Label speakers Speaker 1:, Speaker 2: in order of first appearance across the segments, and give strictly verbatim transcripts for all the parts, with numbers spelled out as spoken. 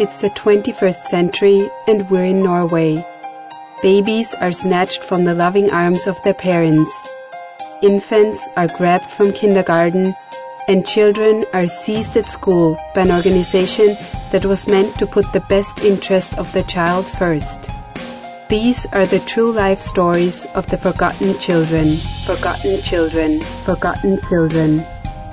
Speaker 1: It's the twenty-first century and we're in Norway. Babies are snatched from the loving arms of their parents. Infants are grabbed from kindergarten and children are seized at school by an organization that was meant to put the best interest of the child first. These are the true life stories of the forgotten children. Forgotten children. Forgotten children.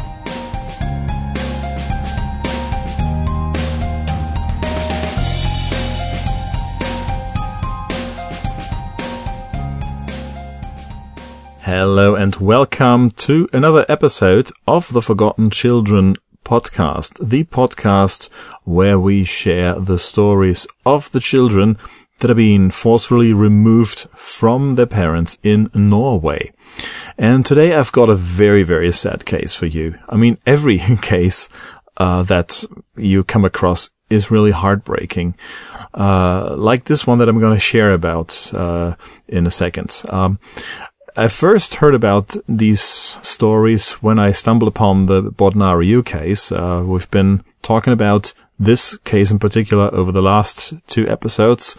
Speaker 2: Hello and welcome to another episode of the Forgotten Children podcast, the podcast where we share the stories of the children that are being forcefully removed from their parents in Norway. And today I've got a very, very sad case for you. I mean, every case uh, that you come across is really heartbreaking, uh, like this one that I'm going to share about uh, in a second. Um, I first heard about these stories when I stumbled upon the Bodnariu case. Uh, we've been talking about this case in particular over the last two episodes.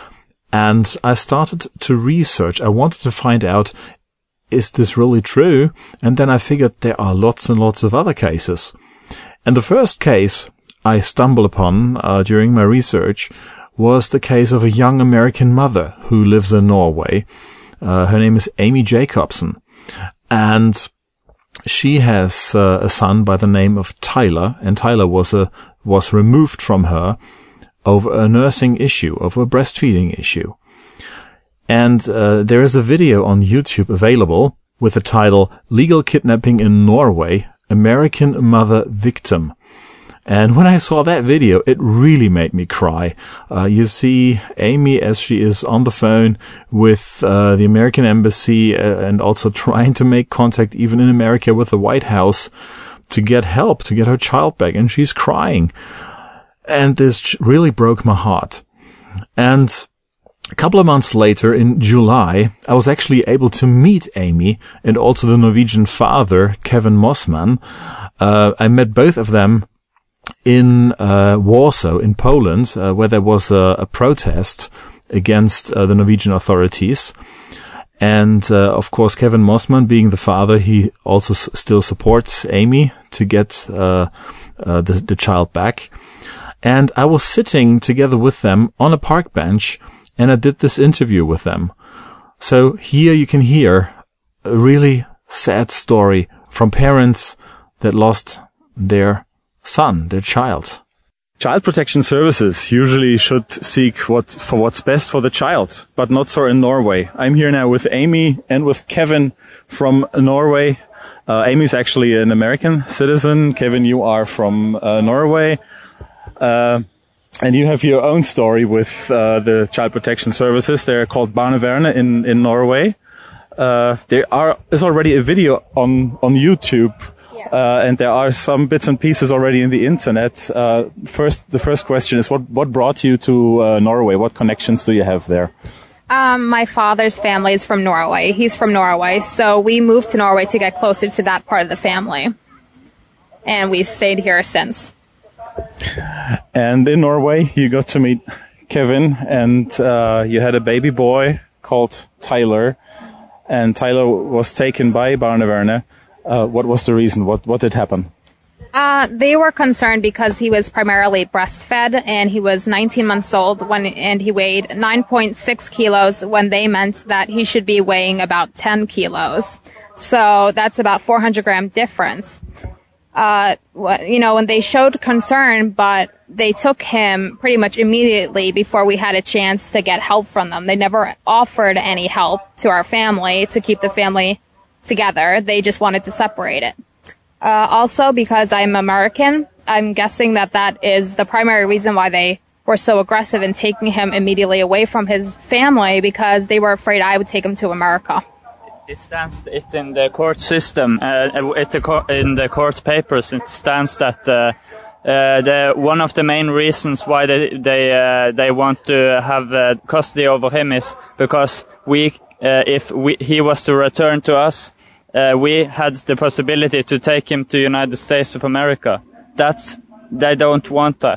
Speaker 2: And I started to research. I wanted to find out, is this really true? And then I figured there are lots and lots of other cases. And the first case I stumbled upon uh, during my research was the case of a young American mother who lives in Norway. Uh, her name is Amy Jacobsen, and she has uh, a son by the name of Tyler, and Tyler was a, was removed from her over a nursing issue, over a breastfeeding issue. And uh, there is a video on YouTube available with the title Legal Kidnapping in Norway, American Mother Victim. And when I saw that video, it really made me cry. Uh, you see Amy as she is on the phone with uh, the American embassy uh, and also trying to make contact even in America with the White House to get help, to get her child back. And she's crying. And this really broke my heart. And a couple of months later, in July, I was actually able to meet Amy and also the Norwegian father, Kevin Mossman. Uh, I met both of them in uh, Warsaw, in Poland, uh, where there was a, a protest against uh, the Norwegian authorities. And, uh, of course, Kevin Mossman, being the father, he also s- still supports Amy to get uh, uh, the, the child back. And I was sitting together with them on a park bench, and I did this interview with them. So here you can hear a really sad story from parents that lost their son, their child. Child protection services usually should seek what for what's best for the child, but not so in Norway. I'm here now with Amy and with Kevin from Norway. Uh, Amy's actually an American citizen. Kevin, you are from uh, Norway. Uh, and you have your own story with uh, the child protection services. They're called Barnevernet in, in Norway. Uh, there are is already a video on, on YouTube. Uh, and there are some bits and pieces already in the internet. Uh, first, the first question is, what, what brought you to uh, Norway? What connections do you have there?
Speaker 3: Um, my father's family is from Norway. He's from Norway. So we moved to Norway to get closer to that part of the family. And we've stayed here since.
Speaker 2: And in Norway, you got to meet Kevin, and uh, you had a baby boy called Tyler. And Tyler was taken by Barnevernet. Uh, what was the reason? What what did happen?
Speaker 3: Uh, they were concerned because he was primarily breastfed, and he was nineteen months old when, and he weighed nine point six kilos when they meant that he should be weighing about ten kilos. So that's about four hundred gram difference. Uh, you know, when they showed concern, but they took him pretty much immediately before we had a chance to get help from them. They never offered any help to our family to keep the family together. They just wanted to separate it. Uh, also, because I'm American, I'm guessing that that is the primary reason why they were so aggressive in taking him immediately away from his family, because they were afraid I would take him to America.
Speaker 4: It stands it in the court system, uh, it the, in the court papers, it stands that uh, uh, the one of the main reasons why they they uh, they want to have uh, custody over him is because we. Uh, if we, he was to return to us, uh, we had the possibility to take him to United States of America. That's, they don't want that.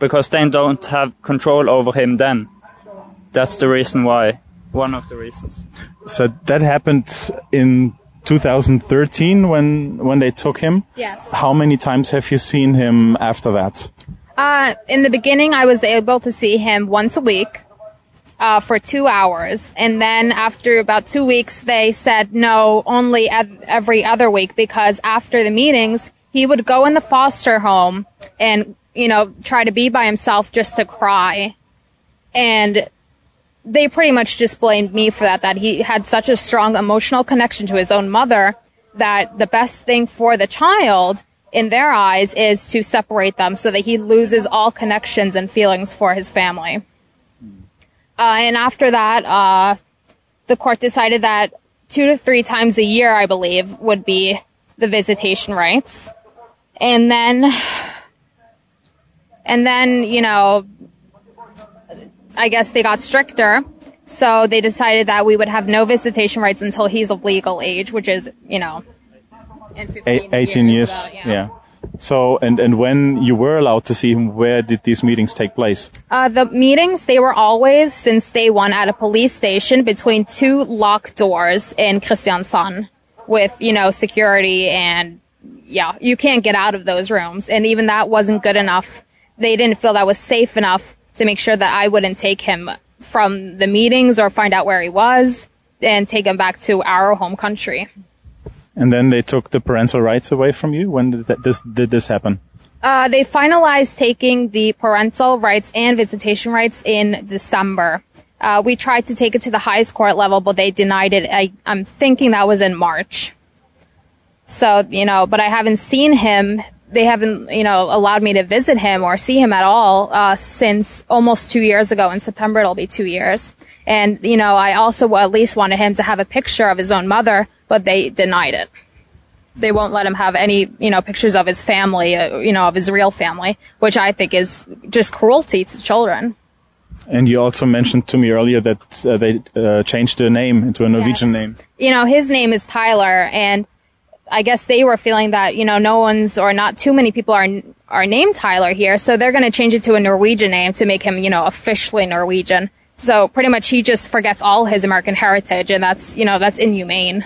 Speaker 4: because they don't have control over him then. That's the reason why. One of the reasons.
Speaker 2: So that happened in two thousand thirteen when when they took him?
Speaker 3: Yes.
Speaker 2: How many times have you seen him after that?
Speaker 3: Uh, in the beginning, I was able to see him once a week uh, for two hours. And then after about two weeks, they said no, only ev- every other week, because after the meetings, he would go in the foster home and, you know, try to be by himself just to cry. And they pretty much just blamed me for that, that he had such a strong emotional connection to his own mother that the best thing for the child in their eyes is to separate them so that he loses all connections and feelings for his family. Uh, and after that, uh, the court decided that two to three times a year, I believe, would be the visitation rights. And then, and then, you know, I guess they got stricter, so they decided that we would have no visitation rights until he's of legal age, which is, you know, in fifteen
Speaker 2: eighteen years.
Speaker 3: years about, yeah.
Speaker 2: yeah. So, and, and when you were allowed to see him, where did these meetings take place?
Speaker 3: Uh, the meetings, they were always, since day one, at a police station between two locked doors in Kristiansand with, you know, security and, yeah, you can't get out of those rooms. And even that wasn't good enough. They didn't feel that was safe enough to make sure that I wouldn't take him from the meetings or find out where he was and take him back to our home country.
Speaker 2: And then they took the parental rights away from you? When did that, this, did this happen?
Speaker 3: Uh, they finalized taking the parental rights and visitation rights in December. Uh, we tried to take it to the highest court level, but they denied it. I, I'm thinking that was in March. So, you know, but I haven't seen him. They haven't, you know, allowed me to visit him or see him at all uh, since almost two years ago. In September, it'll be two years. And, you know, I also at least wanted him to have a picture of his own mother, but they denied it. They won't let him have any, you know, pictures of his family, uh, you know, of his real family, which I think is just cruelty to children.
Speaker 2: And you also mentioned to me earlier that uh, they uh, changed the name into a Norwegian
Speaker 3: Yes.
Speaker 2: name.
Speaker 3: You know, his name is Tyler, and I guess they were feeling that, you know, no one's or not too many people are are named Tyler here, so they're going to change it to a Norwegian name to make him, you know, officially Norwegian. So pretty much he just forgets all his American heritage, and that's, you know, that's inhumane.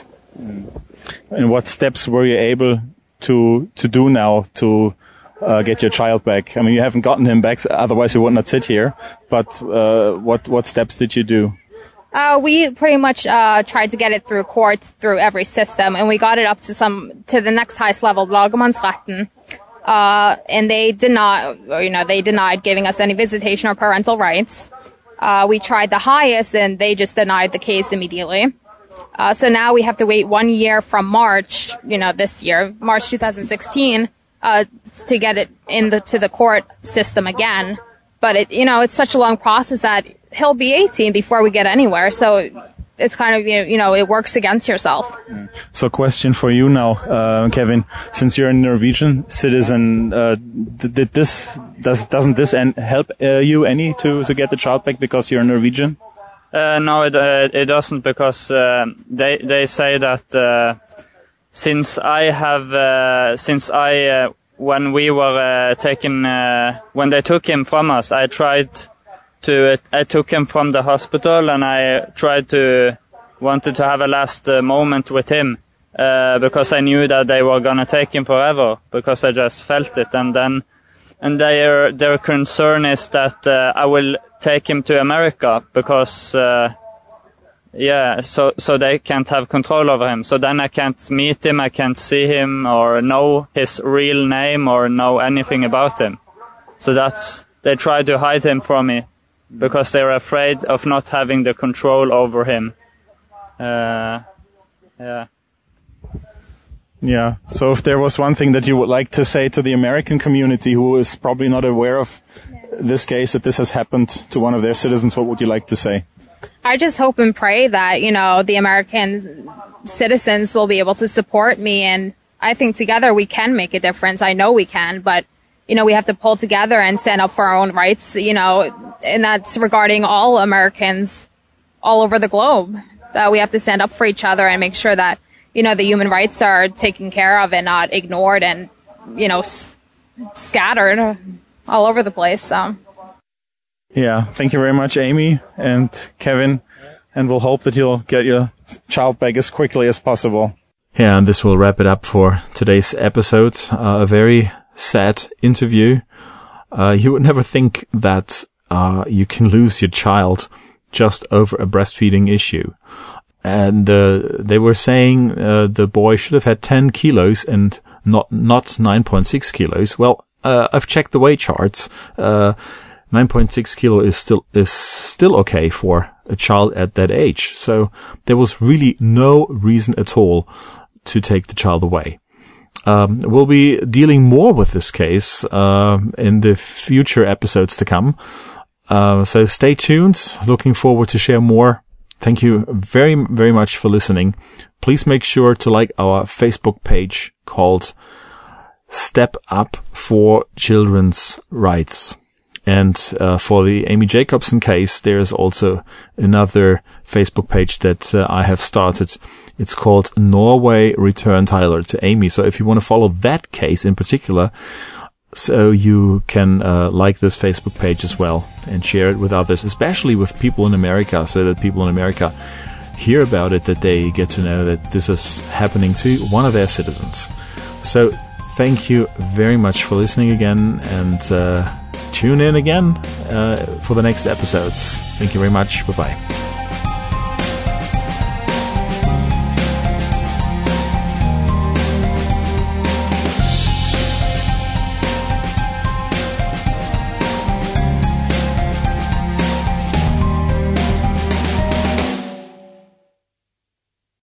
Speaker 2: And what steps were you able to to do now to uh, get your child back? I mean, you haven't gotten him back, otherwise you would not sit here. But uh, what what steps did you do?
Speaker 3: Uh, we pretty much uh, tried to get it through courts, through every system, and we got it up to some to the next highest level, lagmannsretten, uh, and they did not, or, you know, they denied giving us any visitation or parental rights. Uh, we tried the highest, and they just denied the case immediately. Uh, so now we have to wait one year from March, you know, this year, March two thousand sixteen, uh, to get it in the to the court system again. But it, you know, it's such a long process that he'll be eighteen before we get anywhere. So it's kind of, you know, it works against yourself.
Speaker 2: So question for you now, uh, Kevin, since you're a Norwegian citizen, uh, did this, does, doesn't this en- help uh, you any to, to get the child back because you're Norwegian?
Speaker 4: Uh, no, it, uh, it doesn't, because uh, they they say that uh, since I have uh, since I uh, when we were uh, taken uh, when they took him from us, I tried to I took him from the hospital, and I tried to wanted to have a last uh, moment with him uh, because I knew that they were gonna take him forever, because I just felt it. And then and their their concern is that uh, I will take him to America, because uh, yeah, so so they can't have control over him. So then I can't meet him, I can't see him or know his real name or know anything about him. So that's, they try to hide him from me because they're afraid of not having the control over him. Uh, yeah.
Speaker 2: Yeah. So if there was one thing that you would like to say to the American community who is probably not aware of this case, that this has happened to one of their citizens, what would you like to say?
Speaker 3: I just hope and pray that, you know, the American citizens will be able to support me, and I think together we can make a difference. I know we can, but, you know, we have to pull together and stand up for our own rights, you know, and that's regarding all Americans all over the globe, that we have to stand up for each other and make sure that, you know, the human rights are taken care of and not ignored and, you know, s- scattered. all over the place. So,
Speaker 2: yeah, thank you very much, Amy and Kevin, and we'll hope that you'll get your child back as quickly as possible. Yeah, and this will wrap it up for today's episode. Uh, a very sad interview. Uh, you would never think that uh, you can lose your child just over a breastfeeding issue. And uh, they were saying uh, the boy should have had ten kilos and not not nine point six kilos. Well, uh, I've checked the weight charts. Uh, nine point six kilo is still is still okay for a child at that age. So there was really no reason at all to take the child away. Um, we'll be dealing more with this case uh, in the future episodes to come. Uh, so stay tuned. Looking forward to share more. Thank you very, very much for listening. Please make sure to like our Facebook page called Step Up for Children's Rights. And uh, for the Amy Jacobson case, there is also another Facebook page that uh, I have started. It's called Norway Return Tyler to Amy. So if you want to follow that case in particular, so you can uh, like this Facebook page as well and share it with others, especially with people in America, so that people in America hear about it, that they get to know that this is happening to one of their citizens. So thank you very much for listening again, and uh, tune in again uh, for the next episodes. Thank you very much. Bye-bye.